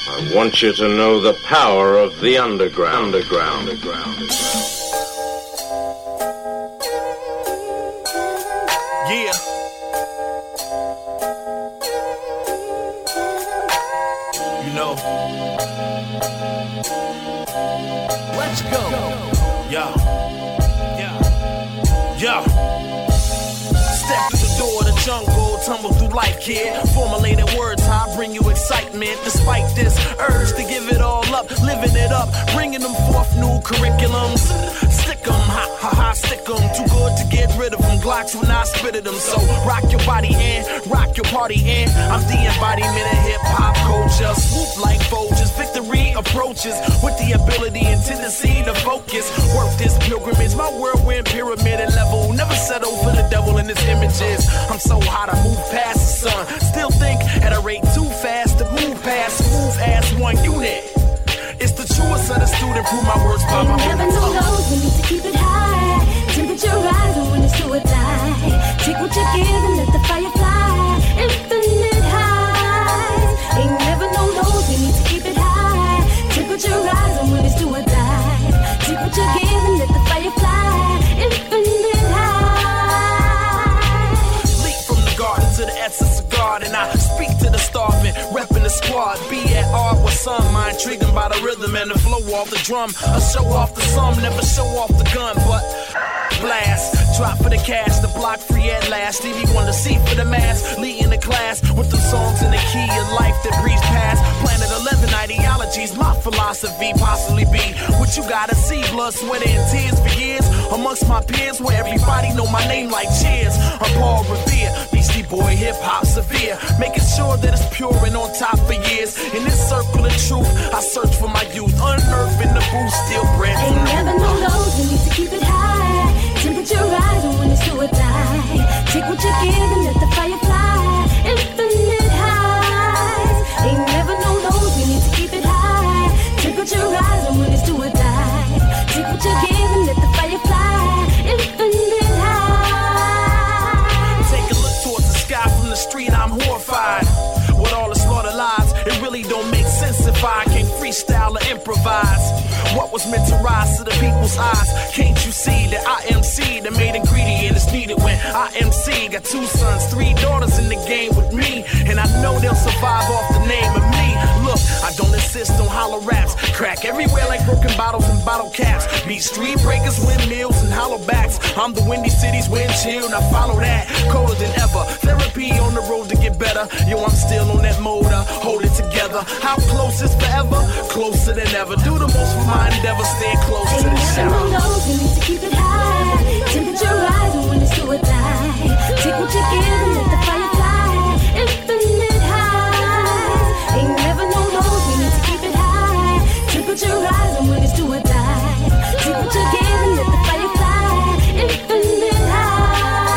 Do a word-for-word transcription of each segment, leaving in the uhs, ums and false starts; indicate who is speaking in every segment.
Speaker 1: I want you to know the power of the underground, underground, underground.
Speaker 2: Yeah. You know. Let's go. Yeah. Yeah. Yeah. Step through the door of the jungle, tumble through life, kid. Formulated words, I bring you excitement. Despite this urge to give it all up, living it up, bringing them forth new curriculums. Stick 'em, ha ha ha, stick 'em. Too good to get rid of them. Glocks when I spit at them. So rock your body in, rock your party in. I'm the embodiment of hip hop culture. Swoop like Folgers, victory approaches with the ability and tendency to focus. Work this pilgrimage, my whirlwind pyramid and level. Never settle for the devil in his images. I'm so hot I move past the sun. Still think at a rate too fast to move past. Move as one unit. It's the truest of the student. Prove my words by my
Speaker 3: never know those, we need to keep it high. Temperature rising when it's do or die. Take what you give and let the fire fly. Infinite highs. Ain't never know those, we need to keep it high. Temperature rising when it's do or die. Take what you give and let the fire fly. Infinite highs.
Speaker 2: Leap from the garden to the essence of God, and I speak to the starving, repping the squad. Be at art with some, my intriguing by the rhythm and the flow off the drum. I show off the sum, never show off the gun, but blast. Drop for the cash, the block free at last. Stevie Wonder, see for the mass, leading the class with the songs in the key of life that breeze past. Planet eleven ideologies, my philosophy possibly be what you gotta see. Blood, sweat, and tears for years amongst my peers, where everybody know my name like Cheers. I'm Paul Revere, Beastie Boy, hip hop severe, making sure that it's pure and on top for years. In this circle of truth, I search for my youth, unearthing the booth, still bred from the
Speaker 3: Ain't never know those, we need to keep it high. Temperature rising when it's do or die. Take what you give and let the fire fly. Infinite highs. Ain't never know those, we need to keep it high. Temperature rising when it's do or die. Take what you give and let the fire fly. Infinite highs.
Speaker 2: Take a look towards the sky from the street, I'm horrified. With all the slaughter lives, it really don't make sense if I can't freestyle or improvise. What was meant to rise to the people's eyes? Can't you see that I M C, the main ingredient is needed when I M C? Got two sons, three daughters in the game with me, and I know they'll survive off the name of me. Look, I don't insist on hollow raps. Crack everywhere like broken bottles and bottle caps. Beat street breakers, windmills, and hollow backs. I'm the Windy City's wind chill, now follow that. Colder than ever, therapy on the road to get better. Yo, I'm still on that motor, hold it together. How close is forever? Closer than ever. Do the most for my endeavor, stay close to the
Speaker 3: shadow. Ain't never know those, we need to keep it high. Temperature rising when it's do or die. Take what you give and let the fire fly. Infinite highs. Ain't never know those, we need to keep it high. Temperature rising when it's do or die. Take what you give and let the fire fly. Infinite highs.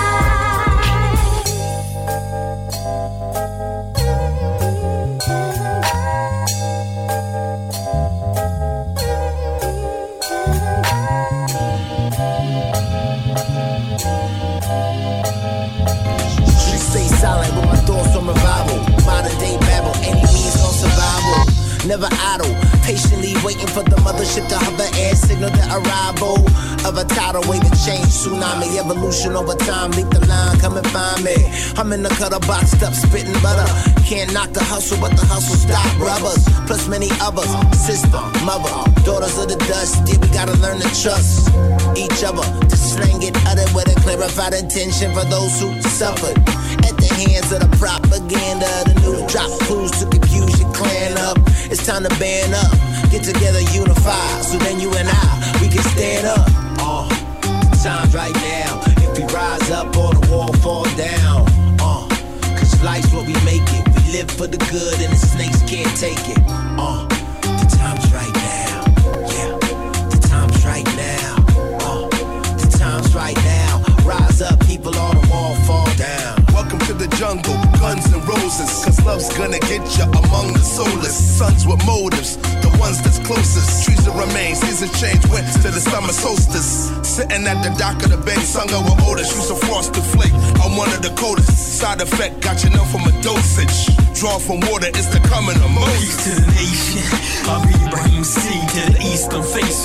Speaker 4: Silent with my thoughts on revival. Modern day babble, any means no survival. Never idle, patiently waiting for the mothership to hover and signal the arrival of a tidal wave of change. Tsunami, evolution over time. Leap the line, come and find me. I'm in the cutter boxed up, spitting butter. Can't knock the hustle, but the hustle stop brothers. Plus many others, sister, mother, daughters of the dust. Yeah, we gotta learn to trust each other. To slang it, uttered with a clarified intention for those who suffered at the hands of the propaganda. The new drop clues to confuse your clan up. It's time to band up, get together, unify. So then you and I, we can stand up. Uh, the time's right now. If we rise up or the wall fall down. Uh, Cause life's what we make it. We live for the good and the snakes can't take it. Uh, the time's right now. Yeah, the time's right now. Uh, the time's right now. Rise up, people on the wall fall down.
Speaker 5: Welcome to the jungle, guns and roses. Cause love's gonna get you among the soulless. Sons with motives, the ones that's closest. Trees that remain, seasons change, winter to the summer solstice. Sitting at the dock of the bay, sung over odors. Use a frosted flake, I'm one of the coldest. Side effect, got you know from a dosage. Drawn from water, it's the coming of Moses.
Speaker 6: Peace to the nation.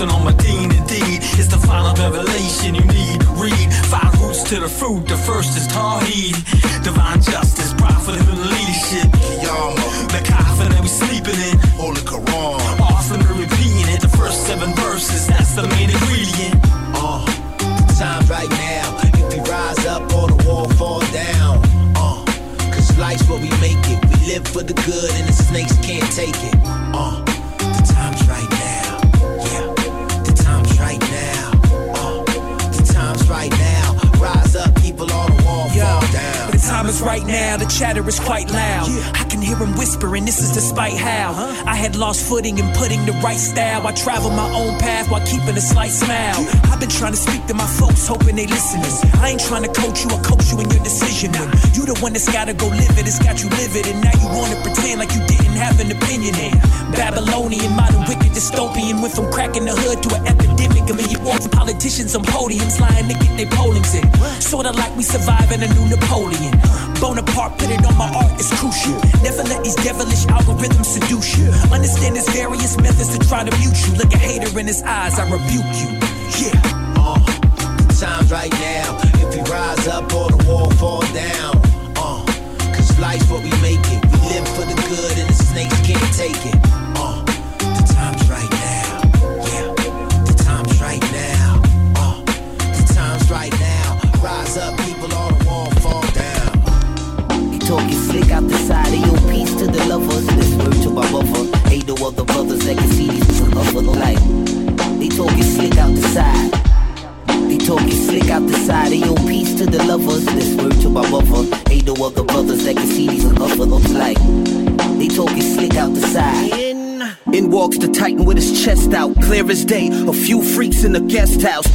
Speaker 6: Blessing on my dean indeed. It's the final revelation you need. Read five roots to the fruit. The first is Tawheed. Divine justice, prophet and leadership. The coffin that we sleeping in.
Speaker 5: Holy Quran.
Speaker 6: Awesome and repeating it. The first seven verses, that's the main ingredient.
Speaker 4: Uh, the time right now. If we rise up or the wall fall down. Uh, cause life's what we make it. We live for the good and the snakes can't take it. Uh, the time's right now. Yeah, the time's right now. Uh, the time's right now. Rise up, people on the wall
Speaker 2: Yo,
Speaker 4: fall down.
Speaker 2: The time is right now, the chatter is quite loud. I can hear him whispering, this is despite how I had lost footing in putting the right style. I travel my own path while keeping a slight smile. I've been trying to speak to my folks, hoping they listening. I ain't trying to coach you or coach you in your decision. You the one that's gotta go live it, it's got you live it. And now you wanna pretend like you didn't have an opinion in Babylonian, modern, wicked, dystopian. Went from cracking the hood to an epidemic. I mean, you want politicians on podiums lying to get their pollings in. Sorta like we surviving a new Napoleon. Bonaparte put it on my art, it's crucial. Never let these devilish algorithms seduce you. Understand there's various methods to try to mute you. Look a hater in his eyes, I rebuke you. Yeah.
Speaker 4: Uh, the time's right now. If we rise up or the wall fall down. Uh, cause life's what we make it. We live for the good and the snakes can't take it. Uh, the time's right now. Yeah, the time's right now. Uh, the time's right now. Rise up, people on the wall fall down. He talking slick out the side of your piece to the lovers. This word to my mother. Ain't no other brothers that can see these other like. They talking slick out the side. They talking slick out the side of your piece to the lovers. This word to my mother. Ain't no other brothers that can see these other like. They talking slick out the side. In, in walks the Titan with his chest out, clear as day. A few freaks in the guest house.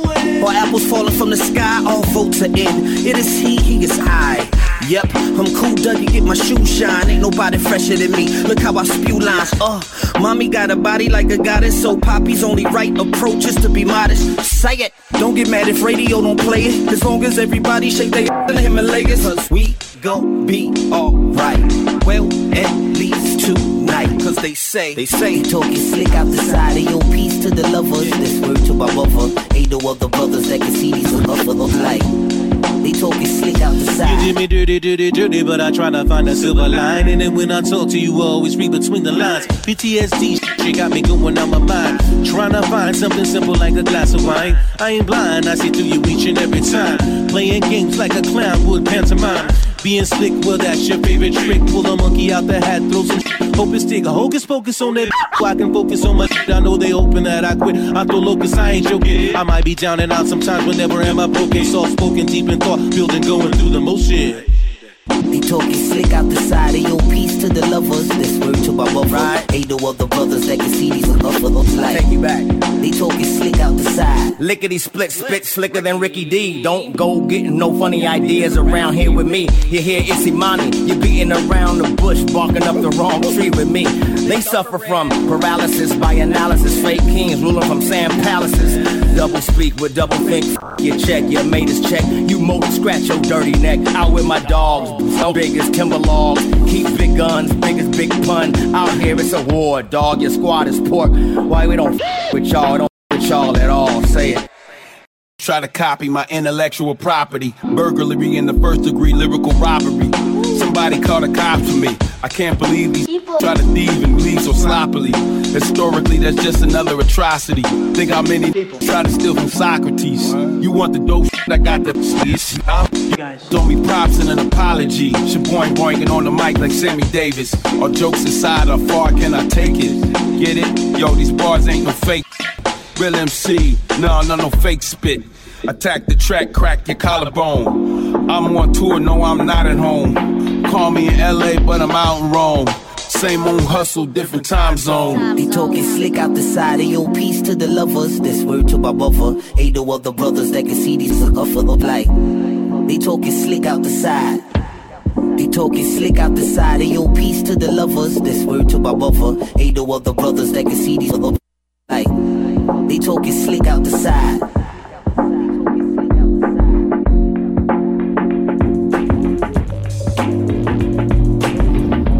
Speaker 4: Or apples falling from the sky, all votes are in. It is he, he is I. Yep, I'm cool, Dougie, get my shoes shine. Ain't nobody fresher than me. Look how I spew lines. Uh, mommy got a body like a goddess, so Poppy's only right approach is to be modest. Say it. Don't get mad if radio don't play it. As long as everybody shake their in the Himalayas. Cause we gon' be alright. Well, at least tonight. Cause they say, they say, they talking slick out the side of your piece to the lovers. This word to my mother. Ain't no other brothers that can see these other like. They talking slick out the side.
Speaker 7: You did me dirty, dirty, dirty, but I try to find a silver line. And then when I talk to you, I always read between the lines. P T S D shit got me going out my mind. Trying to find something simple like a glass of wine. I ain't blind, I see through you each and every time. Playing games like a clown would pantomime. Being slick, well that's your favorite trick. Pull a monkey out the hat, throw some shit. Hope it's stick. Hocus pocus on that so I can focus on my shit. I know they hoping that I quit. I throw locus, I ain't joking. I might be down and out sometimes whenever am I broken. Soft spoken, deep in thought, building, going through the motion.
Speaker 4: They talking slick out the side of your piece to the lovers. This word to my mother. Right. Ain't no other brothers that can see these other like. Take me back. They talking slick out the side.
Speaker 8: Lickety split, spit slicker than Ricky D. Don't go getting no funny ideas around here with me. You hear Issy Money, you beating around the bush, barking up the wrong tree with me. They suffer from paralysis by analysis. Fake kings ruling from sand palaces. Double speak with double think. Your check, your mate is check. You motor scratch your dirty neck. Out with my dogs. So big as timber logs, keep big guns, big as big pun. Out here it's a war, dog, your squad is pork. Why we don't f with y'all, don't f with y'all at all, say it.
Speaker 9: Try to copy my intellectual property. Burglary in the first degree, lyrical robbery. Somebody call the cops for me. I can't believe these people try to thieve and leave so sloppily. Historically, that's just another atrocity. Think how many people try to steal from Socrates. You want the dope shit, I got the shit. You guys throw me props and an apology. Shaboing boinking on the mic like Sammy Davis. All jokes aside, how far can I take it? Get it? Yo, these bars ain't no fake. Real M C, no, no, no fake spit. Attack the track, crack your collarbone. I'm on tour, no, I'm not at home. Call me in L A, but I'm out in Rome. Same old hustle, different time zone.
Speaker 4: They talking slick out the side of your piece to the lovers. This word to my mother. Ain't no other brothers that can see these other like. They talking slick out the side. They talking slick out the side of your piece to the lovers. This word to my mother. Ain't no other brothers that can see these other like. They talking slick out the side.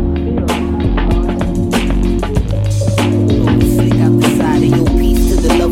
Speaker 4: Slick out the side of your piece to the lovers.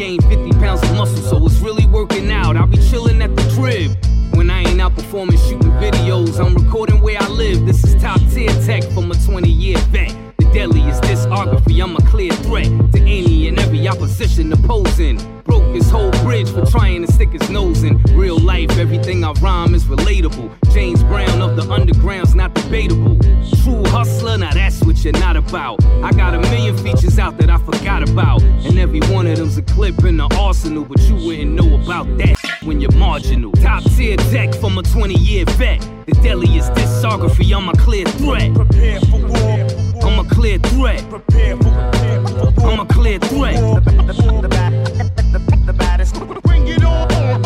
Speaker 10: gained fifty pounds of muscle, so it's really working out. I'll be chilling at the crib when I ain't out performing, shooting videos. I'm recording where I live. This is top tier tech from a twenty year vet. The deadliest discography, I'm a clear threat to any and every opposition opposing. Broke his whole bridge for trying to stick his nose in. Real life, everything I rhyme is relatable. James Brown of the underground's not debatable. True hustler, now that's what you're not about. I got a million features out that I forgot about, and every one of them's a clip in the arsenal, but you wouldn't know about that when you're marginal. Top tier tech from a twenty year vet. The deadliest discography, I'm a clear threat. Prepare for war. I'm a clear threat. Prepare for war. I'm a clear threat. The baddest. Bring it on.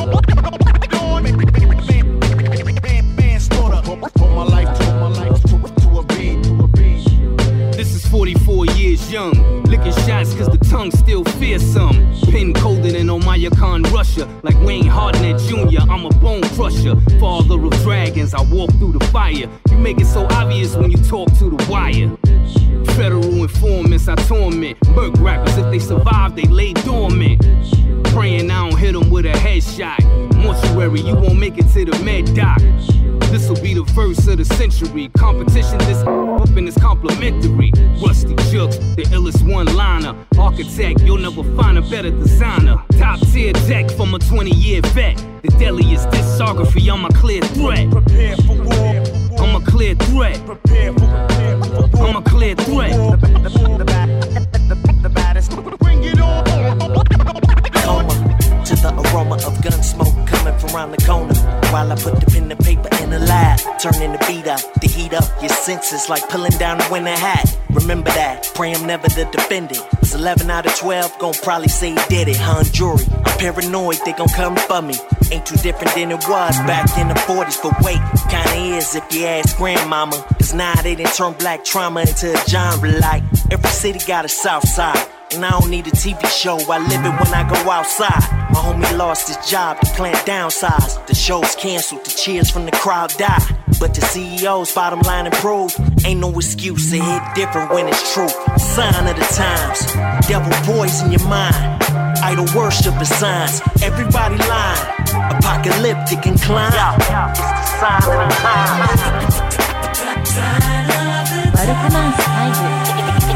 Speaker 10: Put my life to my life to a beat. This is forty-four years young. Licking shots cause the tongue still fearsome. Pin coded in Omaya Khan, Russia. Like Wayne Hardnett Junior, I'm a bone crusher. Father of dragons, I walk through the fire. You make it so obvious when you talk to the wire. Federal informants, I torment. Murk rappers, if they survive, they lay dormant. Praying I don't hit them with a headshot. Mortuary, you won't make it to the med doc. This'll be the verse of the century. Competition this up and it's complimentary. Rusty Jooks, the illest one-liner. Architect, you'll never find a better designer. Top tier tech from a twenty year vet. The deadliest discography, I'm a clear threat. Prepare for war. I'm a clear threat. Prepare for war. I'm a clear threat. The baddest. Bring it on.
Speaker 11: Coma to the aroma of gun smoke coming from around the corner. While I put the pen and paper in the lab, turning the beat up, the heat up your senses like pulling down a winter hat. Remember that, pray I'm never the defendant. Cause eleven out of twelve gon' probably say he did it, huh, jury? I'm paranoid, they gon' come for me. Ain't too different than it was back in the forties, but wait, kinda is if you ask grandmama. Cause now they done turn black trauma into a genre like every city got a south side. And I don't need a T V show, I live it when I go outside. My homie lost his job, the plant downsized. The show's canceled, the cheers from the crowd die. But the C E O's bottom line improved. Ain't no excuse, it hit different when it's true. Sign of the times, devil voice in your mind. Idol worship is signs, everybody lying. Apocalyptic incline, it's the sign of the times.
Speaker 3: 마르크만 스타일.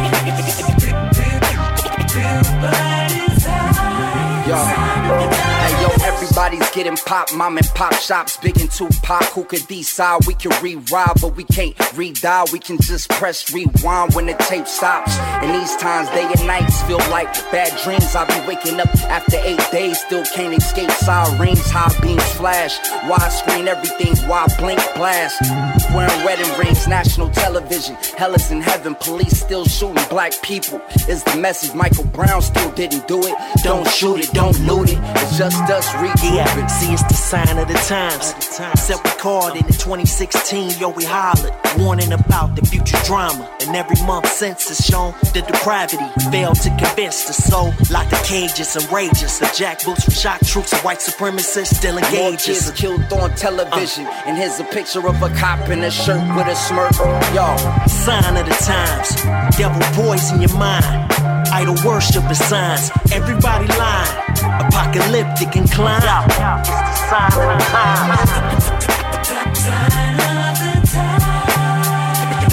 Speaker 8: Yo, hey yo, everybody's getting pop, mom and pop shops, big and Tupac. Who could decide? We can re-ride, but we can't re-dial. We can just press rewind when the tape stops. And these times, day and nights feel like bad dreams. I be waking up after eight days, still can't escape sirens, high beams flash, widescreen everything, wide blink blast. Wearing wedding rings, national television, hell is in heaven, police still shooting black people. Is the message Michael Brown still didn't do it? Don't shoot it, don't loot it, it's just us regrouping.
Speaker 11: Yeah, see it's the sign of the times. Set record in twenty sixteen, yo we hollered, warning about the future drama. And every month since has shown the depravity failed to convince the soul. Like the cages and rages, the jackboots from shock troops and white supremacists still engages.
Speaker 8: More kids killed on television, uh. and here's a picture of a cop in a shirt with a smirk. Yo,
Speaker 11: sign of the times, devil voice in your mind. Idol worship is signs, everybody lying. Apocalyptic incline, it's the sign of the times. Sign of the times.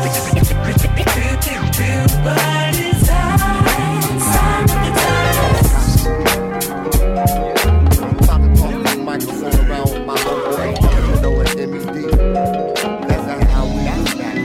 Speaker 11: By design, sign of the times.
Speaker 12: I'm about to talk this microphone around with my little boy, even though it's M E D. That's not how we do that.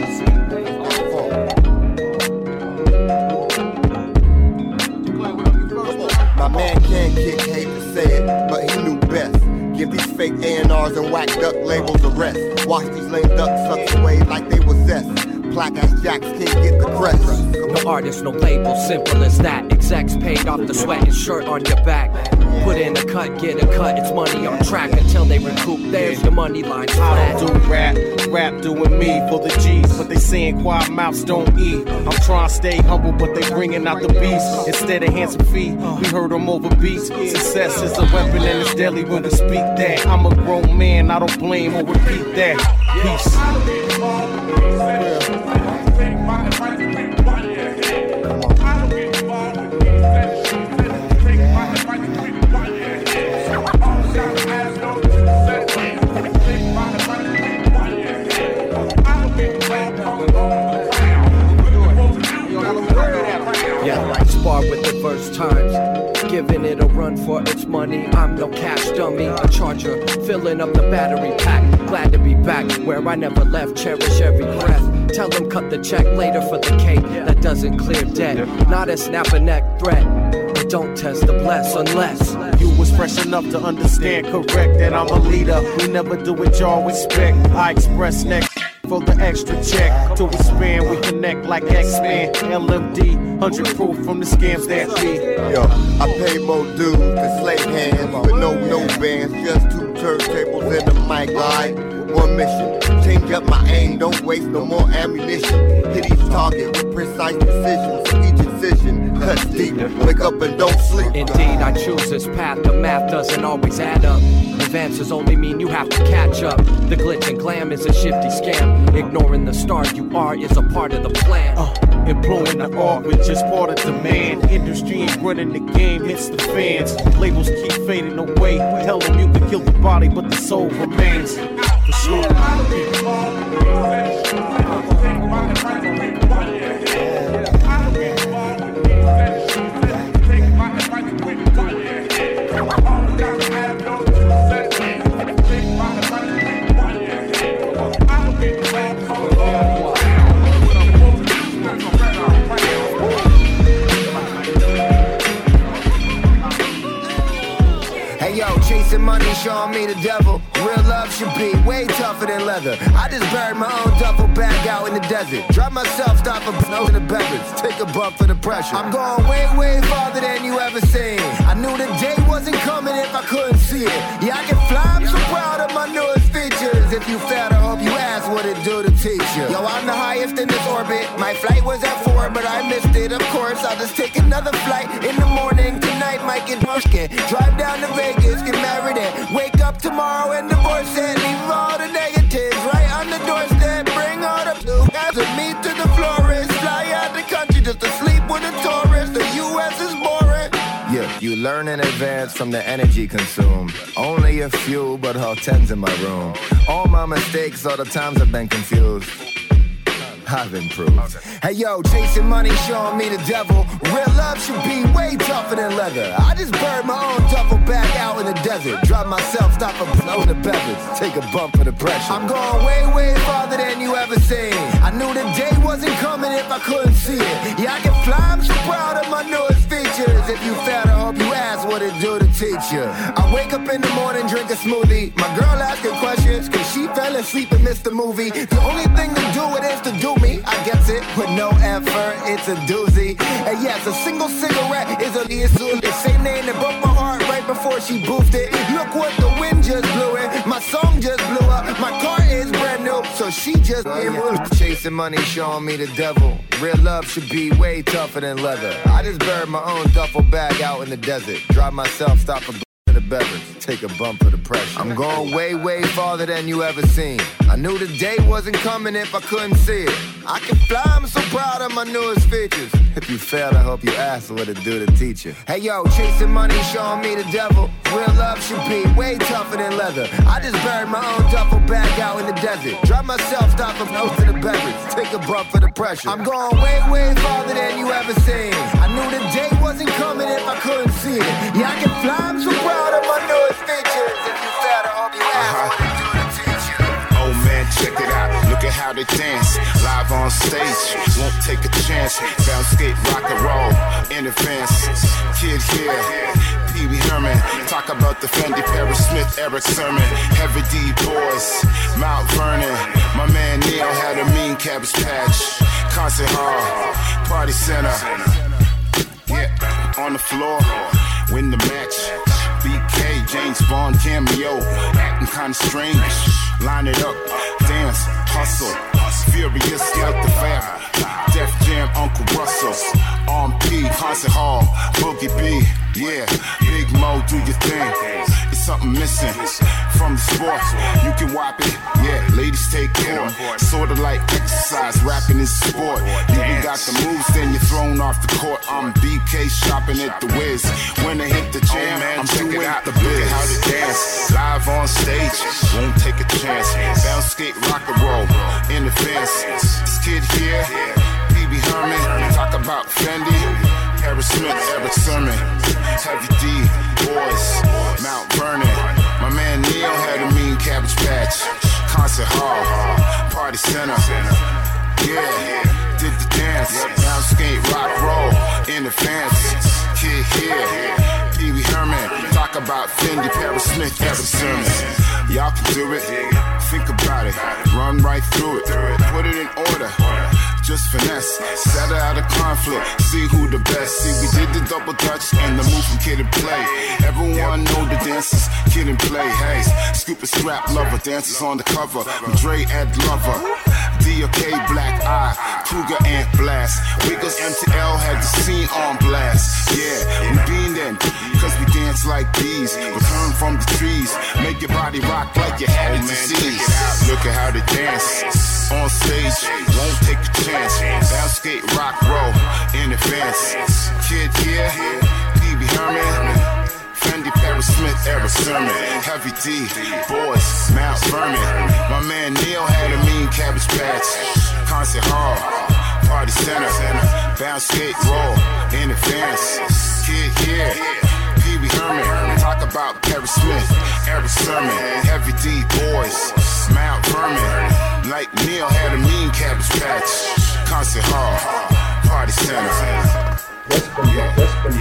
Speaker 12: My man can't kick, hate to say it, but he knew best. Give these fake A and R's and whack duck labels a rest. Watch these lame ducks suck away like they was zest. Plaque ass jacks can't get the crest.
Speaker 13: No artist, no label, simple as that. Execs paid off the sweat and shirt on your back. Put in a cut, get a cut, it's money on track until they recoup. There's your money line flat.
Speaker 7: I don't do rap, rap doing me for the G's, but they saying quiet mouths don't eat. I'm trying to stay humble, but they bringing out the beast. Instead of handsome feet, we heard them over beats. Success is a weapon and it's deadly when we speak that. I'm a grown man, I don't blame or repeat that. Peace.
Speaker 13: giving it a run for its money. I'm no cash dummy, a charger, filling up the battery pack. Glad to be back where I never left, cherish every breath. Tell them cut the check later for the cake that doesn't clear debt. Not a snap a neck threat. Don't test the bless unless
Speaker 7: you was fresh enough to understand correct that I'm a leader. We never do what y'all expect. I express next for the extra check. To expand, we connect like X-Men. L M D, one hundred proof from the scams that be.
Speaker 12: Yo, I pay more dues than slave hands, but no no bands, just two turntables and a mic line. One mission, change up my aim, don't waste no more ammunition. Hit each target with precise precision, so each incision cuts deep. Wake up and don't sleep.
Speaker 13: Indeed, I choose this path, the math doesn't always add up. Advances only mean you have to catch up. The glitch and glam is a shifty scam. Ignoring the star you are is a part of the plan.
Speaker 7: Uh, employing the art with just part of demand. Industry ain't running the game, it's the fans. Labels keep fading away. Tell them you can kill the body, but the soul remains. For sure.
Speaker 14: Hey yo, chasing money, showing me the devil. Real love should be way tougher than leather. I just buried my own duffel bag out in the desert. Drop myself, stop a blow in the beverage. Take a bump for the pressure. I'm going way, way farther than you ever seen. I knew the day wasn't coming if I couldn't see it. Yeah, I can fly, I'm so proud of my newest features. If you failed, I hope you ask what it do to teach you. Yo, I'm the highest in this orbit. My flight was at four, but I missed it. Of course, I'll just take another flight in the morning. Tonight, might get mushkin. Drive down to Vegas, get married and wake up tomorrow and divorce it. Leave all the negatives right on the doorstep. Bring all the guys to meet to the florist. Fly out the country just to sleep with a tourist. The U S is boring. Yeah, you learn in advance from the energy consumed. Only a few, but all tens in my room. All my mistakes, all the times I've been confused. I've improved. Hey yo, chasing money, showing me the devil. Real love should be way tougher than leather. I just buried my own duffel bag out in the desert. Drop myself, stop a blow in the beverage. Take a bump for the pressure. I'm going way, way farther than you ever seen. I knew the day wasn't coming if I couldn't see it. Yeah, I can fly, I'm so proud of my newest features. If you failed, I hope you ask what it do to teach you. I wake up in the morning, drink a smoothie. My girl asking questions, cause she fell asleep and missed the movie. The only thing to do it is to do me. I guess it with no effort, it's a doozy. And yes, a single cigarette is a issue. The same name that broke my heart right before she boofed it. Look what the wind just blew it. My song just blew up. My car is brand new, so she just oh, yeah. Chasing money, showing me the devil. Real love should be way tougher than leather. I just buried my own duffel bag out in the desert. Drive myself, stop a the beverage, take a bump for the pressure. I'm going way, way farther than you ever seen. I knew the day wasn't coming if I couldn't see it. I can fly, I'm so proud of my newest features. If you failed, I hope you asked what it do to teach you. Hey yo, chasing money, showing me the devil. Real love should be way tougher than leather. I just buried my own duffel bag out in the desert. Drop myself, stop a blow to the beverage. Take a bump for the pressure. I'm going way, way farther than you ever seen. I knew the day wasn't coming if I couldn't see it. Yeah, I can fly, I'm so proud of my newest features. If you failed, I hope you ask what it do to teach you.
Speaker 5: Oh man, check it out. Look at how they dance. Live on stage, won't take a chance. Bounce, skate, rock and roll in advance. Kid here, Pee Wee Herman. Talk about the Fendi, Paris Smith, Eric Sermon. Heavy D boys, Mount Vernon. My man Neil had a mean cabbage patch. Concert hall, party center. Yeah, on the floor, win the match. B K, James Bond cameo, acting kinda strange. Line it up, dance, hustle, furious, like the fab. Def Jam, Uncle Russell, on P, concert hall, Boogie B, yeah, Big Mo, do your thing. It's something missing from the sport. You can wipe it, yeah, ladies take care. Sorta like exercise, rapping is sport. You ain't got the moves, then you're thrown off the court. I'm B K shopping at the Wiz. When I hit the jam, I'm doing the biz. Look at how they dance, live on stage, won't take a chance. Bounce, skate, rock and roll, in advance. This kid here, Pee Wee Herman, talk about Fendi, Paris
Speaker 15: Parish Smith, Eric Sermon, Heavy D, Boys, Mount Vernon. My man Neil had a mean Cabbage Patch. Concert Hall, Party Center. Yeah, did the dance. Now skate, rock, roll in advance. Kid here, Pee Wee Herman. Talk about Fendi, Parish Smith, Eric Sermon. Y'all can do it. Think about it. Run right through it. Put it in order. Just finesse, settle out of conflict, see who the best. See, we did the double dutch and the move from Kid and Play. Everyone know the dances, Kid and Play. Hey, Scoop and Scrap Lover, dancers on the cover. With Dre and Lover, D O K, Black Eye, Cougar and Blast. Wiggles M T L had the scene on blast. Yeah, we been in, cause we dance like bees. Return from the trees, make your body rock like you had a disease. Look at how they dance. On stage, won't take a chance. Bounce, skate, rock, roll in advance. Kid here, Pee Wee Herman, Fendi, Parish Smith, Eric Sermon, Heavy D, Boys, Mount Vernon. My man Neil had a mean Cabbage Patch. Concert Hall, Party Center. Bounce, skate, roll in advance. Kid here, Pee Wee Herman. Talk about Parish Smith, Eric Sermon, Heavy D, Boys, Mount Vernon. Like Neil had a mean Cabbage Patch. Concert Hall, Party Center. Yeah.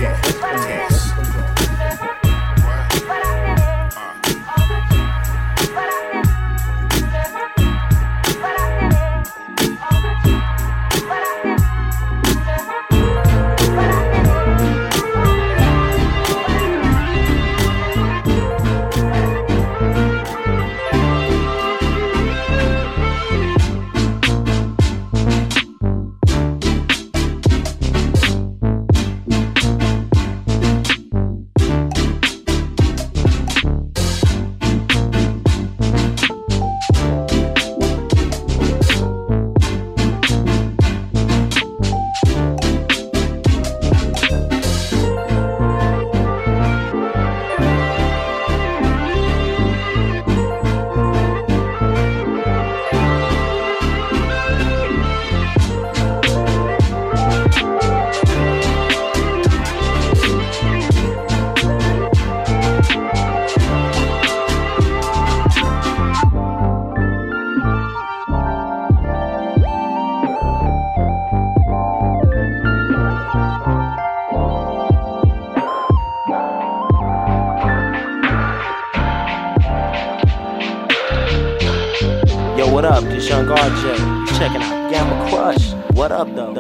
Speaker 11: What up? This Young R J. Checking out Gamma Crush. What up, though?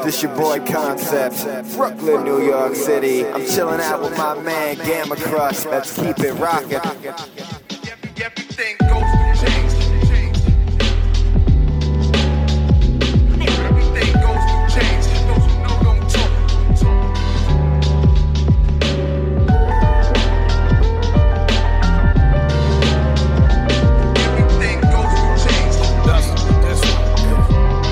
Speaker 16: This your boy Concept, Brooklyn, New York City. I'm chilling out with my man Gamma Crush. Let's keep it rockin'.
Speaker 5: Everything goes to change. Everything goes to change. Those who know don't talk. Everything goes to change.
Speaker 2: That's this one.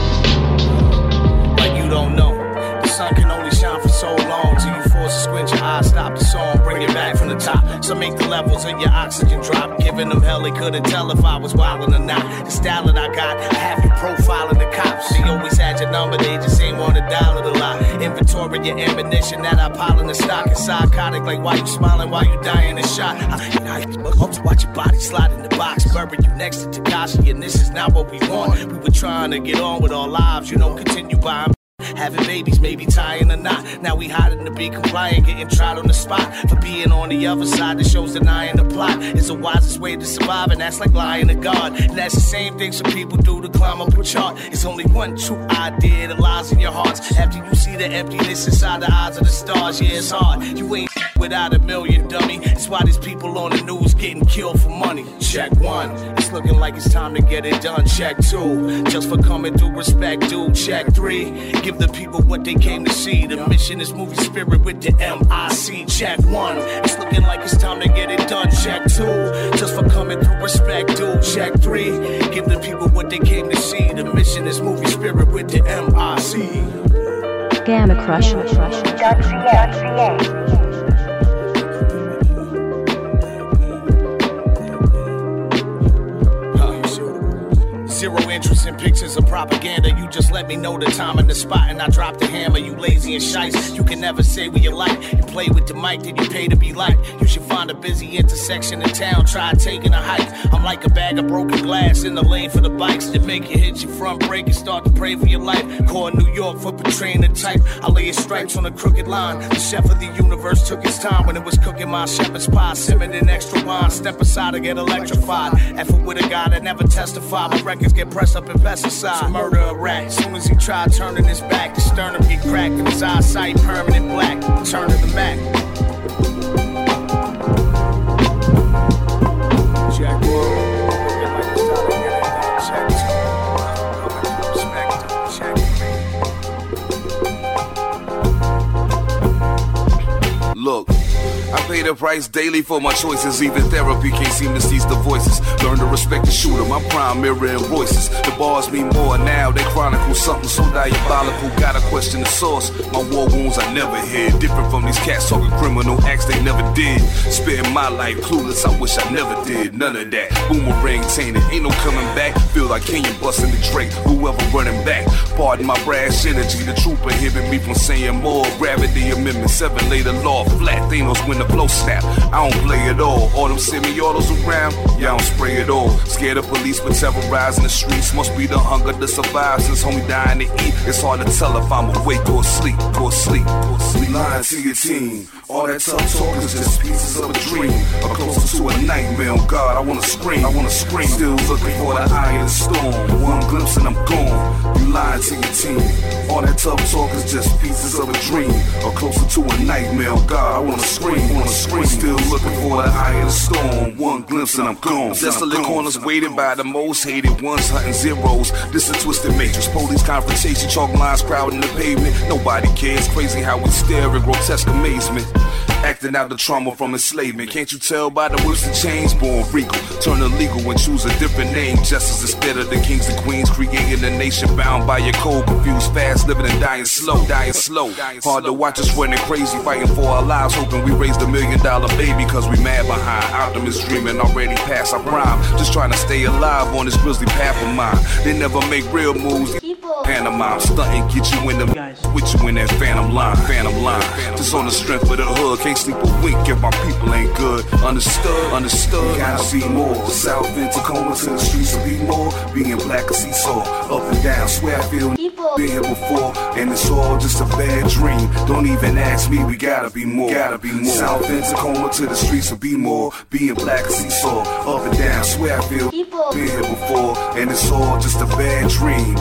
Speaker 2: Like you don't know, the sun can only shine for so long till you force to squint your eyes, stop the song, bring it back from the top. So make the levels of your oxygen drop. Giving them hell, they couldn't tell if I was wildin' or not. The style that I got, I have you profiling the cops. They always had your number, they just ain't wanna dial it a lot. Inventory your ammunition that I pile in the stock. It's psychotic, like why you smiling while you dying a shot. I, I, I watch your body slide in the box, bury you next to Takashi, and this is not what we want. We were trying to get on with our lives, you know, continue buying. Having babies, maybe tying a knot. Now we hiding to be compliant, getting tried on the spot for being on the other side. That shows denying the plot is the wisest way to survive, and that's like lying to God. And that's the same thing some people do to climb up a chart. It's only one true idea that lies in your hearts. After you see the emptiness inside the eyes of the stars, yeah, it's hard. You ain't without a million, dummy. That's why these people on the news getting killed for money. Check one, it's looking like it's time to get it done. Check two, just for coming through respect, dude. Check three, give the people what they came to see. The mission is movie spirit with the M I C. Check one, it's looking like it's time to get it done. Check two, just for coming through respect, dude. Check three, give the people what they came to see. The mission is movie spirit with the M I C.
Speaker 17: Gamma Crush.
Speaker 2: Zero interest in pictures of propaganda. You just let me know the time and the spot, and I drop the hammer. You lazy and shice. You can never say what you like. You play with the mic, then you pay to be liked. You should find a busy intersection in town. Try taking a hike. I'm like a bag of broken glass in the lane for the bikes that make you hit your front brake and start to pray for your life. Call New York for portraying the type. I lay his stripes on a crooked line. The chef of the universe took his time when it was cooking my shepherd's pie. Simmering in extra wine. Step aside or get electrified. Effort with a guy that never testified. My records get pressed up in pesticide. So murder a rat. Soon as he tried turning his back, the sternum get cracked and his eyesight permanent black. Turn to the Mac. Check one.
Speaker 9: Look, I pay the price daily for my choices. Even therapy can't seem to cease the voices. Learn to respect the shooter, my prime mirror and voices. The bars mean more now, they chronicle something so diabolical. Gotta question the source. My war wounds I never hid. Different from these cats talking criminal acts they never did. Spend my life clueless, I wish I never did. None of that. Boomerang tainted, ain't no coming back. Feel like Kenyon busting the Drake, whoever running back. Pardon my brash energy, the truth prohibit me from saying more. Gravity amendment, seven later law. Flat Thanos when the blow snap. I don't play at all. All them semi-autos around, yeah, I don't spray at all. Scared of police but terrorizing the streets. Must be the hunger to survive since homie dying to eat. It's hard to tell if I'm awake or asleep, or asleep, or asleep. We lying to your team. All that tough talk is just pieces of a dream. Or closer to a nightmare. Oh God, I wanna scream, I wanna scream. Still looking for the eye of the storm. One glimpse and I'm gone. You lying to your team. All that tough talk is just pieces of a dream. Or closer to a nightmare. Oh God, I wanna scream, wanna scream. Still looking for the eye of the storm. One glimpse and I'm gone. Desolate corners waited by the most hated ones, hunting zeros. This a twisted matrix. Police confrontation, chalk lines crowding the pavement. Nobody cares. Crazy how we stare in grotesque amazement. Acting out the trauma from enslavement. Can't you tell by the whips and chains? Born regal, turn illegal and choose a different name. Justice instead of the kings and queens. Creating a nation bound by your code. Confused, fast, living and dying slow. Dying slow. Hard to watch us running crazy, fighting for our lives, hoping we raised a million dollar baby. Cause we mad behind. Optimists dreaming already past our prime. Just trying to stay alive on this grizzly path of mine. They never make real moves. Panama, stunting, get you in them, with you in that phantom line, phantom line. Just on the strength of the hood, can't sleep a wink if my people ain't good. Understood, understood. Gotta be more. South in Tacoma to the streets of be more. Being black a seesaw, up and down. Swear I feel been here before, and it's all just a bad dream. Don't even ask me, we gotta be more. Gotta be more. South in Tacoma to the streets of be more. Being black a seesaw, up and down. Swear I feel been here before, and it's all just a bad dream. Don't even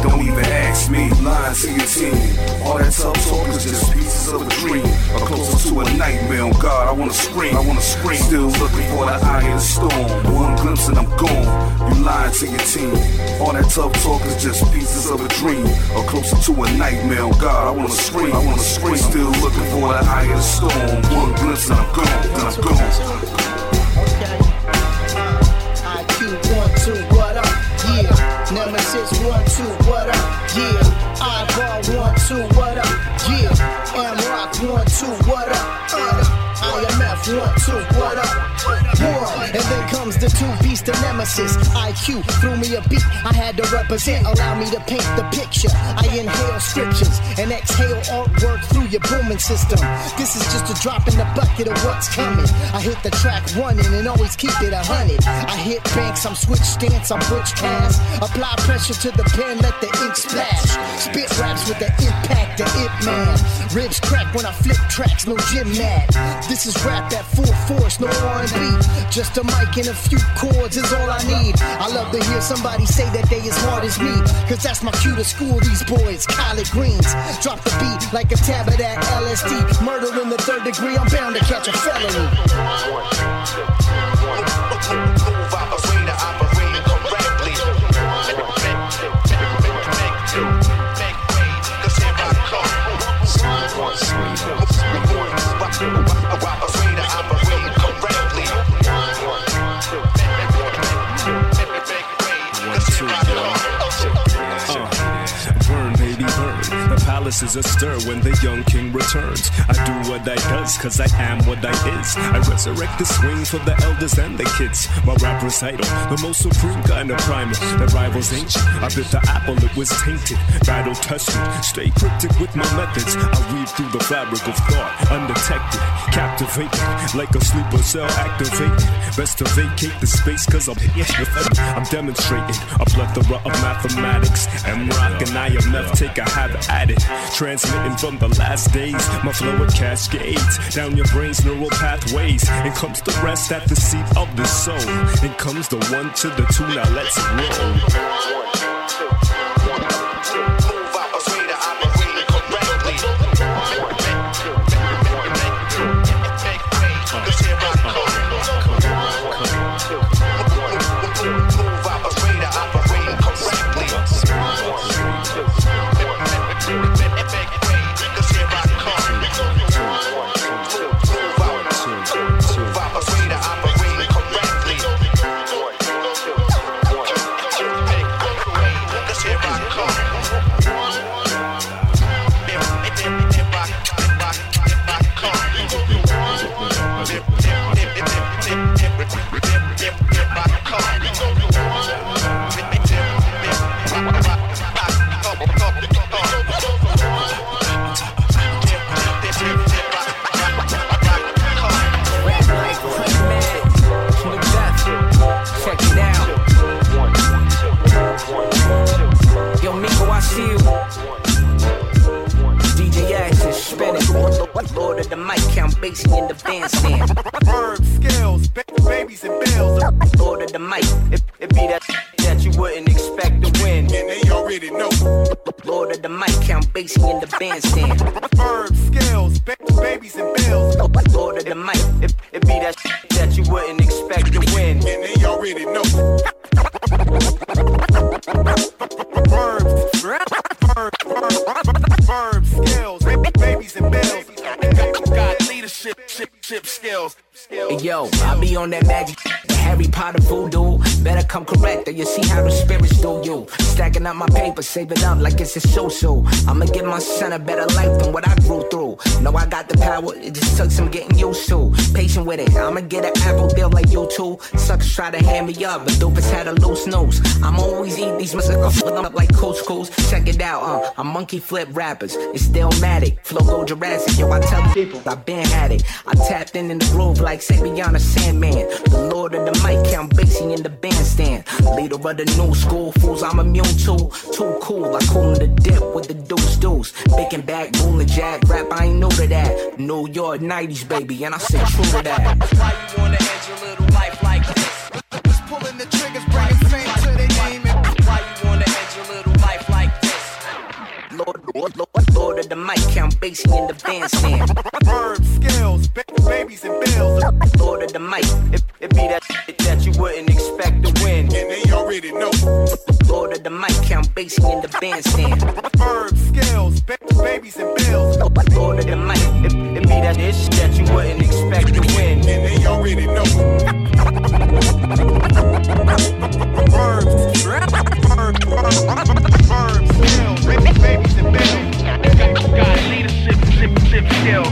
Speaker 9: They ask me, lying to your team. All that tough talk is just pieces of a dream. Or closer to a nightmare. On God, I wanna scream. I wanna scream. Still looking for the eye of the storm. One glimpse and I'm gone. You lying to your team. All that tough talk is just pieces of a dream. Or closer to a nightmare. On God, I wanna scream. I wanna scream. Still looking for the eye of the storm. One glimpse and I'm gone. Then I'm gone.
Speaker 18: Okay. I Q one two, what up? Yeah. Nemesis one two, what up? Yeah. Eyeball one two, what up? Yeah. M-Rock one two, what up? Uh. I M F one two, what up? One. And then comes the two beast of Nemesis. I Q threw me a beat, I had to represent. Allow me to paint the picture. I inhale scriptures and exhale artwork through your booming system. This is just a drop in the bucket of what's coming. I hit the track running and always keep it a hundred. I hit banks, I'm switch stance, I'm butch cast. Apply pressure to the pen, let the ink splash. Spit raps with the impact of it, man. Ribs crack when I flip tracks, no gym mad. This is rap at full force, no R and B. Just a mic and a few chords is all I need. I love to hear somebody say that they as hard as me, cause that's my cue to school these boys, collard greens. Drop the beat like a tab of that L S D. Murder in the third degree, I'm bound to catch a felony. Move operator, operating correctly. Cause here I come. Operator, operating correctly.
Speaker 19: Burn, baby, burn. The palace is astir when the young king returns. I do what I does, cause I am what I is. I resurrect the swing for the elders and the kids. My rap recital, the most supreme kind of primer that rivals ancient. I bit the apple, it was tainted, battle tested. Stay cryptic with my methods. I weave through the fabric of thought, undetected, captivated, like a sleeper cell activated. Best to vacate the space, cause I'm I'm demonstrating a plethora of mathematics. M-Rock and I M F take a have at it. Transmitting from the last days, my flow it cascades down your brain's neural pathways. And comes the rest at the seat of the soul. And comes the one to the two, now let's roll.
Speaker 20: Order the mic, count Basie in the bandstand.
Speaker 21: Herb, scales, ba- babies and bells.
Speaker 20: Order the mic, it, it be that that you wouldn't expect to win.
Speaker 21: And they already know.
Speaker 20: Order the mic, count Basie in the bandstand.
Speaker 21: Herb, scales, ba- babies and bells.
Speaker 20: Order the mic, it, it be that that you wouldn't expect to win.
Speaker 21: And they already know. Verbs, verbs, verbs, skills, babies and bells. Got leadership, ship, ship skills.
Speaker 20: Hey, yo, I be on that magic, the Harry Potter voodoo. Better come correct, or you see how the spirits do you. Stacking up my paper, save it up like it's a so-so. I'ma give my son a better life than what I grew through. Know I got the power, it just took some getting used to. Patient with it, I'ma get an apple deal like you two. Suckers try to hand me up, but dopest had a loose nose. I'm always eat these motherfuckers with them up like couscous. Check it out, uh, I'm monkey flip rappers. It's still matic, flow go Jurassic. Yo, I tell people I been had it. I tapped in in the groove like Sabiana Sandman. The Lord of the mic, count Basie in the bandstand. Leader of the new school, fools I'm immune to. Too cool, I cool in the dip with the deuce deuce. Bacon back, rolling jack, rap, I ain't new to that. New York nineties, baby, and I say true to that.
Speaker 21: Why you wanna end your little life like this? Just pulling the triggers, bringing fame to the game. Why you wanna end your little life like this?
Speaker 20: Order the mic, count Basie in the bandstand.
Speaker 21: Verbs, skills, ba- babies and bills.
Speaker 20: Order the mic, it, it be that shit that you wouldn't expect to win.
Speaker 21: And they already know.
Speaker 20: Order the mic, count Basie in the bandstand.
Speaker 21: Verbs, skills, ba- babies and bills.
Speaker 20: Order the mic, it, it be that shit that you wouldn't expect to win.
Speaker 21: And they already know. Verbs, verbs, skills, babies and bills. Got leadership, sip, sip, still.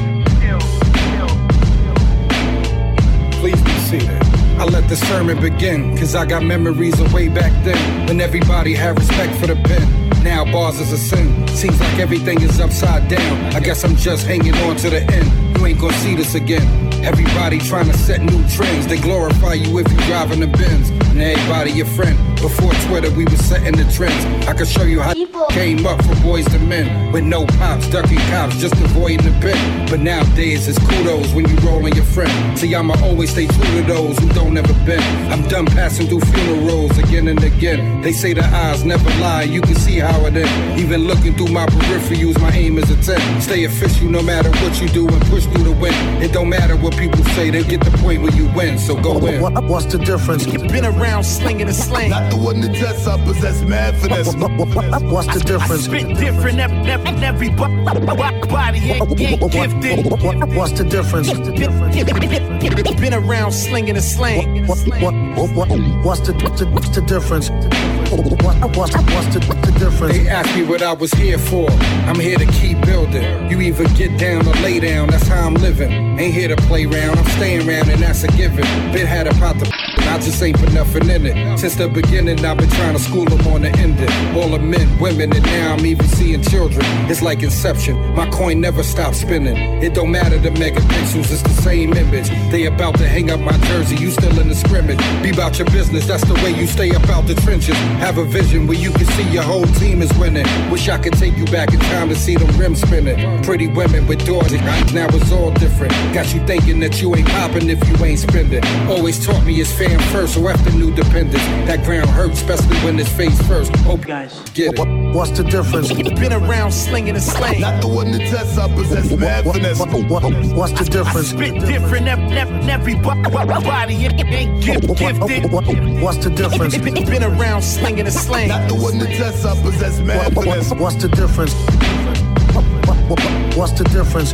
Speaker 9: Please be seated. I let the sermon begin, cause I got memories of way back then, when everybody had respect for the pen. Now bars is a sin, seems like everything is upside down. I guess I'm just hanging on to the end. You ain't gonna see this again. Everybody trying to set new trends. They glorify you if you driving the Benz, and everybody your friend. Before Twitter, we was setting the trends. I could show you how People. came up from boys to men, with no pops, ducking cops, just avoiding the pen. But nowadays it's kudos when you rolling your friend. See, I'ma always stay true to those who don't ever bend. I'm done passing through funerals again and again. They say the eyes never lie, you can see how it ends. Even looking through my peripherals, my aim is a ten. Stay official no matter what you do and push through the wind. It don't matter what people say, they get the point when you win, so go in.
Speaker 14: What, what's the difference?
Speaker 21: Been around slinging and slang.
Speaker 5: Not the one that dress up possess mad finesse.
Speaker 14: What's the difference?
Speaker 2: I spit different, everybody, everybody ain't gifted.
Speaker 14: What's the difference?
Speaker 21: Been around slinging and slang.
Speaker 14: What, what, what, what's the, the, what's the difference? What, what's, what's the, the difference?
Speaker 9: They ask me what I was here for. I'm here to keep building. You either get down or lay down, that's how I'm living. Ain't here to play around, I'm staying around and that's a given. Been had about the I just ain't put nothing in it. Since the beginning I've been trying to school them on the ending. All the men, women, and now I'm even seeing children. It's like Inception, my coin never stops spinning. It don't matter the megapixels, it's the same image. They about to hang up my jersey, you still in the scrimmage. Be about your business, that's the way you stay up out the trenches. Have a vision where you can see your whole team is winning. Wish I could take you back in time to see them rims spinning. Pretty women with doors, now it's all different. Got you thinking that you ain't popping if you ain't spending. Always taught me it's fam first, so after new dependence. That ground hurts, especially when it's face first. Hope guys get it.
Speaker 14: What's the difference?
Speaker 21: Been around slinging and slang.
Speaker 5: Not the one that dress up possess mad finesse.
Speaker 14: What's the difference?
Speaker 2: I spit different, everybody ain't gifted.
Speaker 14: What's the difference?
Speaker 21: Been around slinging and slang.
Speaker 5: Not the one that dress up possess mad finesse.
Speaker 14: What's the difference? What's the difference?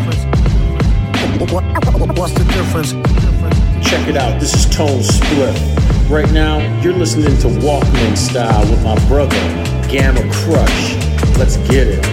Speaker 14: What's the difference?
Speaker 1: Check it out, this is Tone Split. Right now, you're listening to Walkman Style with my brother, Gamma Crush. Let's get it.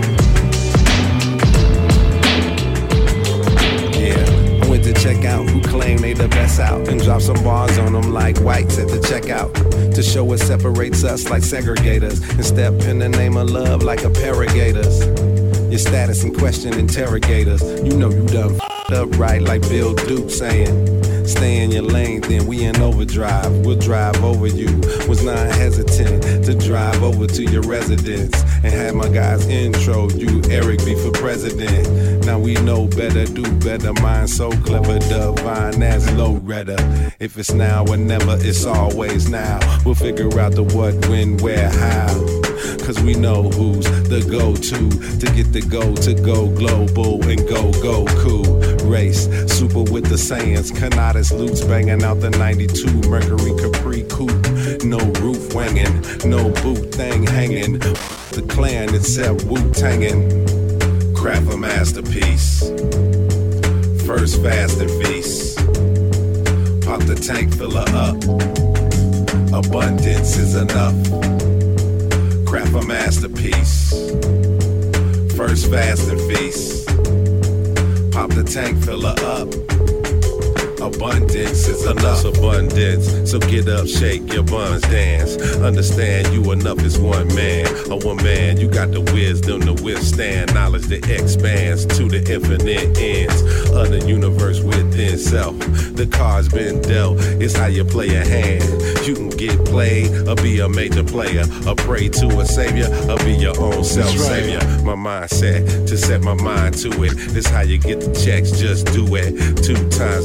Speaker 22: Yeah, I went to check out who claim they the best out and drop some bars on them like whites at the checkout to show what separates us like segregators and step in the name of love like apparators. Your status in question interrogators. You know you done f***ed up right like Bill Duke saying. Stay in your lane, then we in overdrive. We'll drive over you. Was not hesitant to drive over to your residence and have my guys intro you, Eric B for president. Now we know better, do better. Mind so clever, divine as Loretta. If it's now or never, it's always now. We'll figure out the what, when, where, how. Cause we know who's the go-to to get the go to go global and go go cool. Race, super with the sayings, Canadas loops banging out the ninety-two Mercury Capri coupe. No roof wanging, no boot thing hanging. The clan itself Wu-tanging. Craft a masterpiece. First fast and feast. Pop the tank, fill her up. Abundance is enough. Craft a masterpiece. First fast and feast. Pop the tank, fill her up. Abundance is enough. Abundance. So get up, shake your buns, dance. Understand you enough is one man. A woman, you got the wisdom to withstand. Knowledge that expands to the infinite ends of the universe within self. The card's been dealt. It's how you play a hand. You can get played or be a major player. Or pray to a savior or be your own self-savior. Right. My mindset to set my mind to it. This how you get the checks, just do it. Two times better.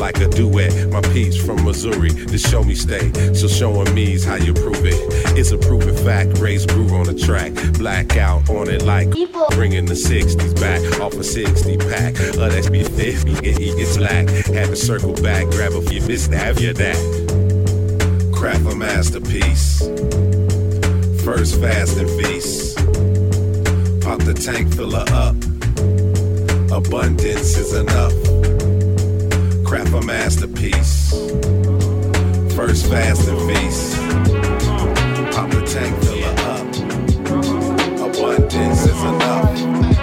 Speaker 22: like a duet. My piece from Missouri, to show me stay. So showing me's how you prove it. It's a proven fact, race groove on the track. Blackout on it like bringing the sixties back off a sixty pack. Uh, that's be fifty, it gets black. Had to circle back, grab a few bits to have you that. Craft a masterpiece. First fast and feast. Pop the tank, fill her up. Abundance is enough. Craft a masterpiece. First fast and feast. Pop the tank, fill her up. Abundance is enough.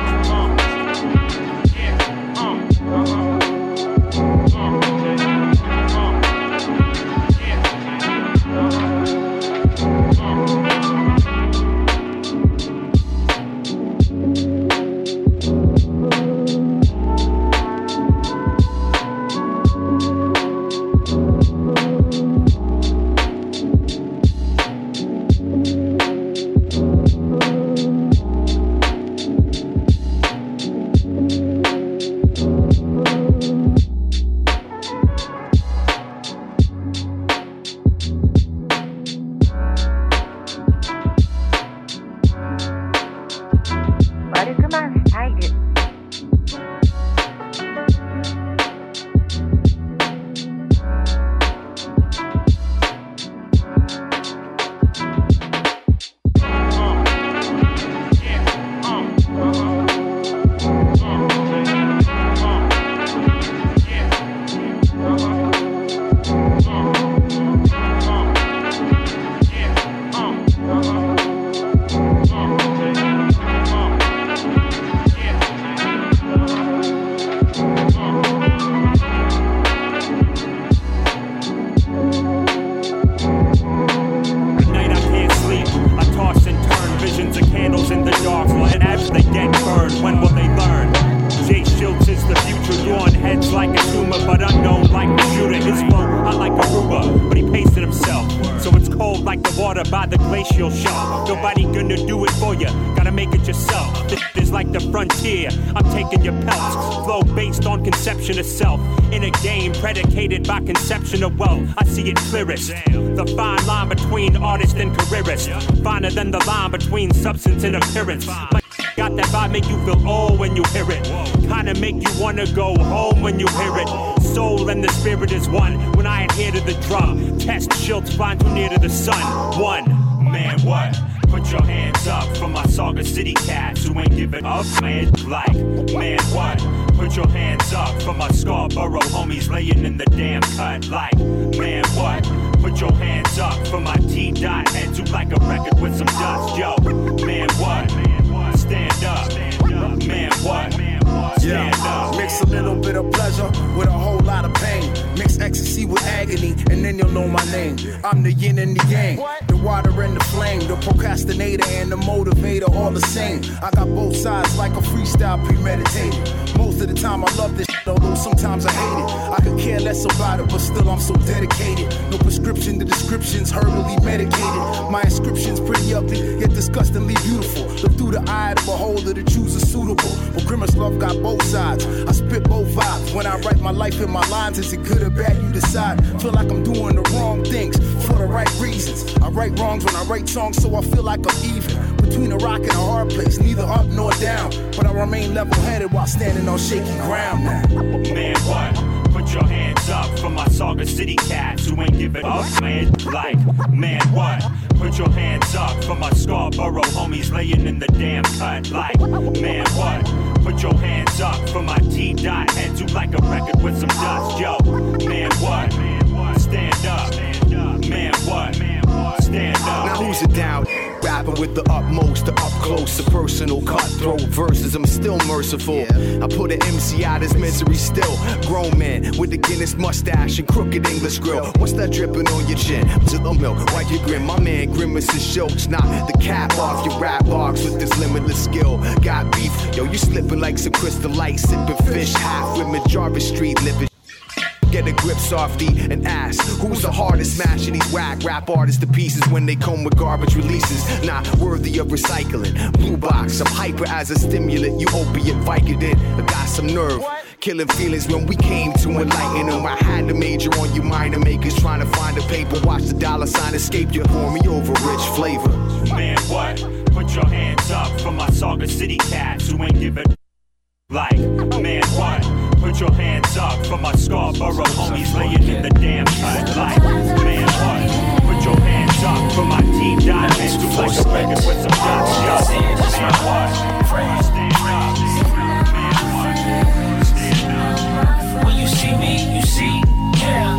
Speaker 4: Itself in a game predicated by conception of wealth. I see it clearest. Damn. The fine line between artist and careerist, yeah. Finer than the line between substance and appearance. My got that vibe, make you feel old when you hear it. Whoa. Kinda make you wanna go home when you hear it. Soul and the spirit is one when I adhere to the drum. Test shields flying too near to the sun. One man, what? Put your hands up for my Saga City cats who ain't giving up, man. Like, man, what? Put your hands up for my Scarborough homies laying in the damn cut. Like, man, what? Put your hands up for my T-Dot heads who like a record with some dust. Yo, man, what? Stand up. Man, what? Stand up.
Speaker 6: Mix a little bit of pleasure with a whole lot of pain. Mix ecstasy with agony, and then you'll know my name. I'm the yin and the yang, the water and the flame, the procrastinator and the motivator, all the same. I got both sides like a freestyle premeditated. Most of the time I love this shit, although sometimes I hate it. I could care less about it, but still I'm so dedicated. No prescription, the description's herbally medicated. My inscription's pretty ugly, yet disgustingly beautiful. Look through the eye of the beholder to choose a suitable. Well, Grimace Love got both sides. I spit both vibes. When I write my life in my lines, is it good or bad? You decide. Feel like I'm doing the wrong things for the right reasons. I write wrongs when I write songs, so I feel like I'm even. Between a rock and a hard place, neither up nor down. But I remain level-headed while standing on shaky ground now.
Speaker 4: Man, what? Put your hands up for my Saga City cats who ain't giving up, man. Like, man, what? Put your hands up for my Scarborough homies laying in the damn cut. Like, man, what? Put your hands up for my T-Dot heads who like a record with some dust. Yo, man, what? Stand up. Man, what? Stand up.
Speaker 23: Now who's it down? Rapping with the utmost, the up close, the personal cutthroat verses. I'm still merciful. Yeah. I put an M C out his misery still. Grown man with a Guinness mustache and crooked English grill. What's that dripping on your chin? To the milk, wipe your grin. My man Grimace's jokes, knock the cap off your rap box with this limitless skill. Got beef, yo, you slipping like some Crystal Light, sipping fish, half with Jarvis Street living. Get a grip, softy, and ask who's the hardest smashing these whack rap artists to pieces when they come with garbage releases. Not worthy of recycling. Blue box, I'm hyper as a stimulant. You opiate Vicodin. I got some nerve. Killing feelings when we came to enlighten them. I had to major on you minor makers trying to find a paper. Watch the dollar sign escape you. Pour me over rich flavor.
Speaker 4: Man, what? Put your hands up for my Sauga City cats who ain't giving like. Man, what? Put your hands up for my Scarborough homies laying in the damn cut like. Man, what? Put your hands up for my team diamonds who like a record with some guns, yo. Man, what? Stand up. Man, what? Stand up.
Speaker 3: When you see me, you see, yeah.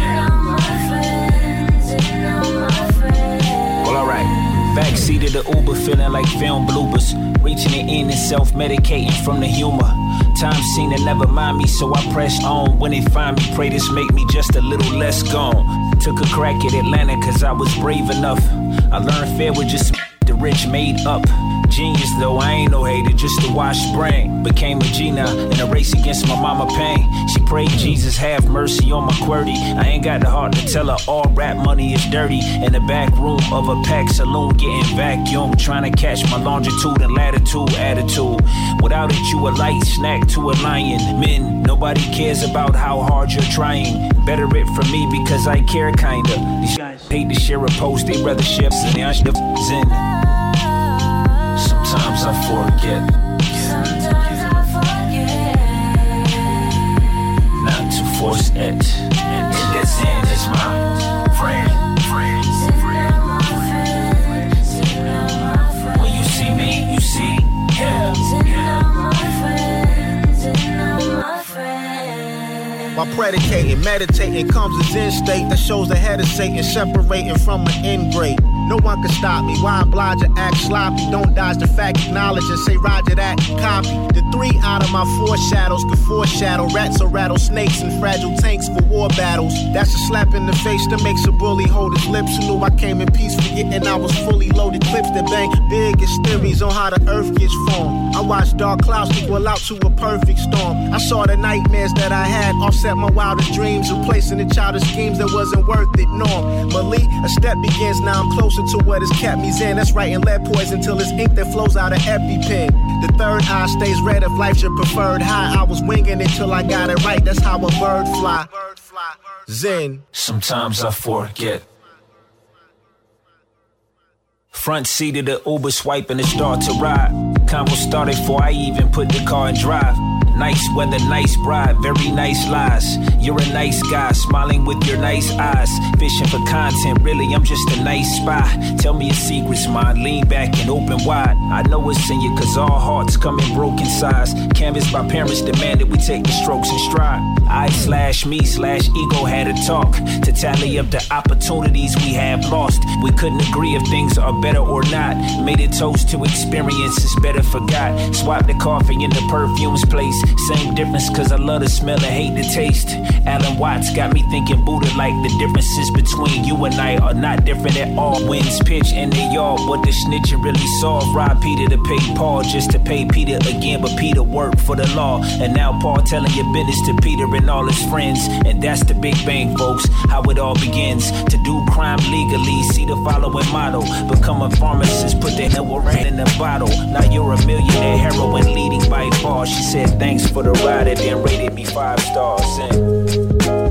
Speaker 3: Well, alright. Backseat of the Uber, feeling like film bloopers. Reaching it in and self-medicating from the humor. Time seemed to never mind me, so I pressed on. When they find me, pray this make me just a little less gone. Took a crack at Atlanta cause I was brave enough. I learned fair with just the rich made up. Genius though, I ain't no hater, just a washed brain. Became a G now in a race against my mama pain. She prayed Jesus have mercy on my QWERTY. I ain't got the heart to tell her all rap money is dirty. In the back room of a pack saloon getting vacuumed, trying to catch my longitude and latitude attitude. Without it you a light snack to a lion. Men, nobody cares about how hard you're trying. Better it for me because I care kinda. These guys hate to share a post, they rather share than I should have in. Sometimes I forget. Sometimes I forget. Not to force it. And this end is my friend. Friend. Friend. When you see me, you see. Yeah.
Speaker 8: While predicating, meditating comes a zen state that shows the head of Satan separating from an end grade. No one can stop me. Why oblige or act sloppy? Don't dodge the fact, acknowledge and say roger that, copy. The three out of my four shadows could foreshadow rats or rattlesnakes and fragile tanks for war battles. That's a slap in the face that makes a bully hold his lips. Who knew I came in peace, forgetting I was fully loaded. Clips that bang big as theories on how the earth gets formed. I watched dark clouds equal out to a perfect storm. I saw the nightmares that I had offset my wildest dreams, replacing the childish schemes that wasn't worth it. Norm, Malik, a step begins. Now I'm closer to what has kept me zen. That's writing lead poison till it's ink that flows out of EpiPen. The third eye stays red if life's your preferred high. I was winging it till I got it right. That's how a bird fly. Zen.
Speaker 3: Sometimes I forget. Front seat of the Uber swiping and start to ride. Convo started before I even put the car in drive. Nice weather, nice bride, very nice lies. You're a nice guy, smiling with your nice eyes. Fishing for content, really, I'm just a nice spy. Tell me your secrets, mine, lean back and open wide. I know it's in you, cause all hearts come in broken size. Canvas by parents demanded we take the strokes in stride. I slash me slash ego had a talk to tally up the opportunities we have lost. We couldn't agree if things are better or not. Made a toast to experiences better forgot. Swap the coffee in the perfume's place. Same difference cause I love the smell and hate the taste. Alan Watts got me thinking Buddha like the differences between you and I are not different at all. Winds pitch and they y'all, but the snitching really solved. Rob Peter to pay Paul just to pay Peter again, but Peter worked for the law. And now Paul telling your business to Peter and all his friends. And that's the Big Bang, folks, how it all begins. To do crime legally, see the following motto. Become a pharmacist, put the heroin in the bottle. Now you're a millionaire, heroin leading by far. She said thanks for the ride and then rated me five stars. And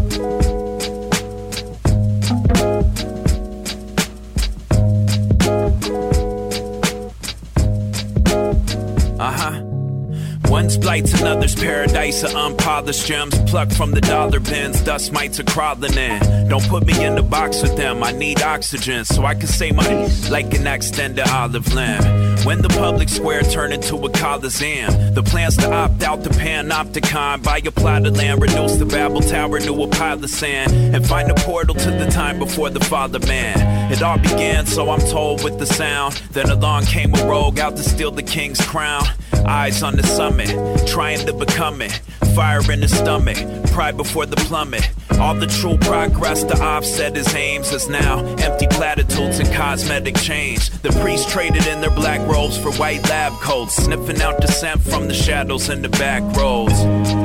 Speaker 10: uh-huh. One's blights, another's paradise of unpolished gems plucked from the dollar bins, dust mites are crawling in. Don't put me in the box with them, I need oxygen so I can say money like an extended olive limb. When the public square turned into a coliseum, the plans to opt out the panopticon, buy a plot of land, reduce the Babel Tower to a pile of sand, and find a portal to the time before the father man. It all began, so I'm told, with the sound. Then along came a rogue out to steal the king's crown. Eyes on the summit, trying to become it. Fire in the stomach, pride before the plummet. All the true progress to offset his aims is now empty platitudes and cosmetic change. The priests traded in their black robes for white lab coats, sniffing out dissent from the shadows in the back roads.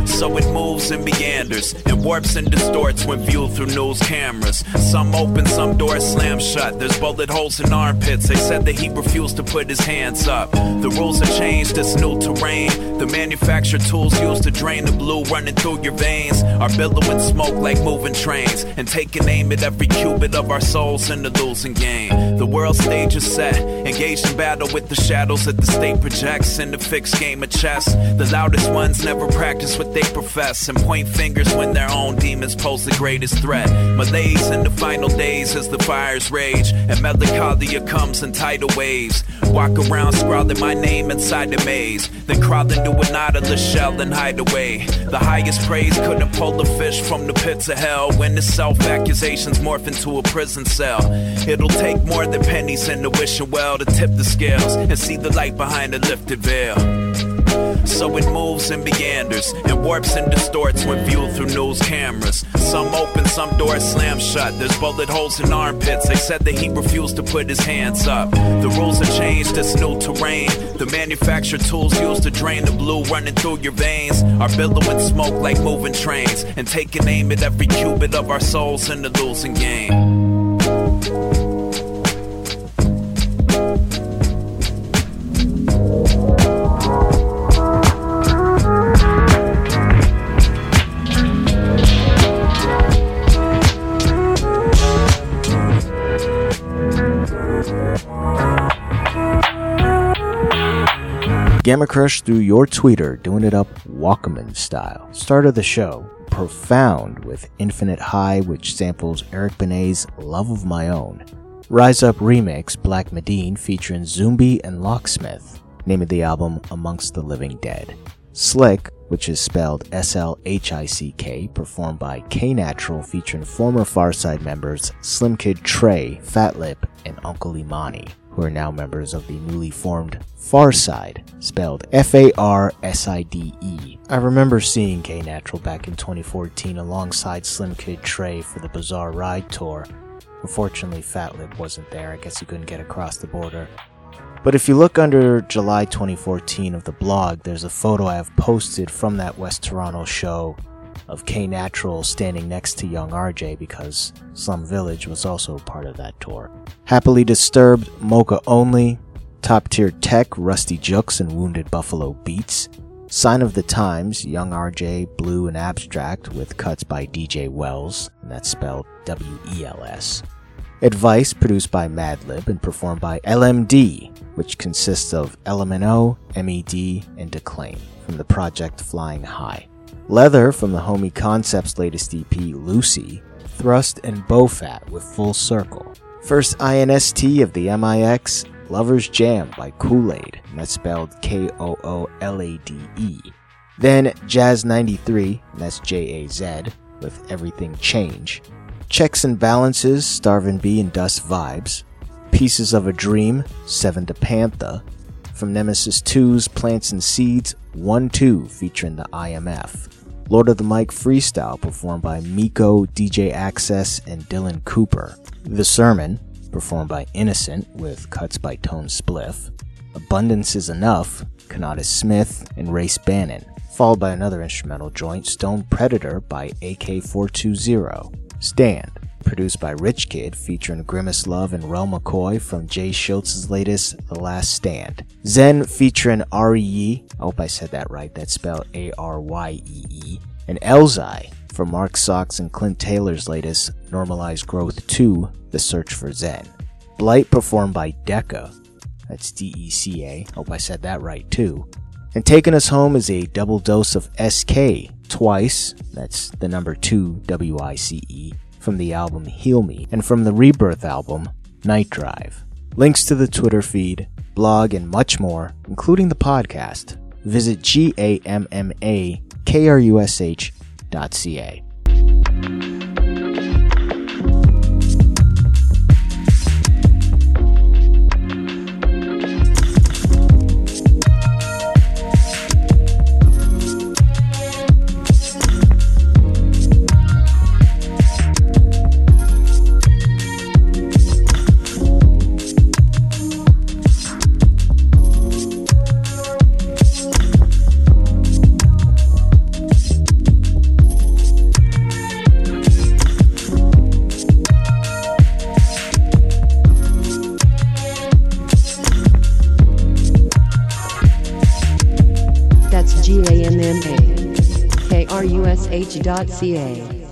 Speaker 10: So it moves and meanders and warps and distorts when viewed through news cameras. Some open, some doors slam shut. There's bullet holes in armpits. They said that he refused to put his hands up. The rules have changed, it's new terrain. The manufactured tools used to drain the blue running through your veins are billowing smoke like moving trains and taking aim at every cubit of our souls in the losing game. The world stage is set, engaged in battle with the shadows that the state projects in the fixed game of chess. The loudest ones never practice what they profess and point fingers when their own demons pose the greatest threat. Malaise in the final days as the fires rage and melancholia comes in tidal waves. Walk around scrawling my name inside the maze, then crawl into a nautilus shell and hide away. The highest praise couldn't pull a fish from the pits of hell when the self-accusations morph into a prison cell. It'll take more than pennies in the wishing well to tip the scales and see the light behind the lifted veil. So it moves and meanders and warps and distorts when viewed through news cameras. Some open, some doors slam shut. There's bullet holes in armpits. They said that he refused to put his hands up. The rules have changed, it's new terrain. The manufactured tools used to drain the blue running through your veins are billowing smoke like moving trains and taking aim at every cubit of our souls in the losing game.
Speaker 7: Gamma Crush through your tweeter, doing it up Walkman style. Start of the show, Profound with Infinite High, which samples Eric Benet's Love of My Own. Rise Up remix, Black Medine featuring Zumbi and Locksmith. Name of the album, Amongst the Living Dead. Slick, which is spelled S L H I C K, performed by K-Natural featuring former Farside members Slim Kid Trey, Fatlip, and Uncle Imani, who are now members of the newly formed Farside, spelled F A R S I D E. I remember seeing K-Natural back in twenty fourteen alongside Slim Kid Trey for the Bizarre Ride tour. Unfortunately, Fatlip wasn't there. I guess he couldn't get across the border. But if you look under July twenty fourteen of the blog, there's a photo I have posted from that West Toronto show of K-Natural standing next to Young R J because Slum Village was also part of that tour. Happily Disturbed, Mocha Only, Top Tier Tech, Rusty Jooks and Wounded Buffalo Beats, Sign of the Times, Young R J, Blue and Abstract with cuts by D J Wells, and that's spelled W E L S. Advice, produced by Madlib and performed by L M D, which consists of L M N O, M E D, and Declaim, from the project Flying High. Leather from the Homie Concepts' latest E P, Lucy. Thrust and Bofat with Full Circle. First I N S T of the M I X, Lover's Jam by Kool-Aid, and that's spelled K O O L A D E. Then Jazz ninety-three, and that's J A Z, with Everything Change. Checks and Balances, Starvin' B and Dust Vibes. Pieces of a Dream, Seven to Panther. From Nemesis two's Plants and Seeds, one two featuring the I M F. Lord of the Mic Freestyle performed by Miko, D J Access, and Dylan Cooper. The Sermon, performed by Innocent with cuts by Tone Spliff. Abundance is Enough, Kanata Smith and Race Bannon. Followed by another instrumental joint, Stone Predator by A K four two zero. Stand, produced by Rich Kid, featuring Grimace Love and Rel McCoy from Jay Schultz's latest The Last Stand. Zen, featuring R E E, I hope I said that right, that's spelled A R Y E E. And Elzai, from Mark Sox and Clint Taylor's latest Normalized Growth two, The Search for Zen. Blight, performed by Decca, that's D E C A, hope I said that right too. And taking us home is a double dose of S K, Twice, that's the number two, W I C E, from the album Heal Me, and from the Rebirth album, Night Drive. Links to the Twitter feed, blog, and much more, including the podcast, visit G A M M A K R U S H dot C A.
Speaker 12: M A K R U S H dot C A.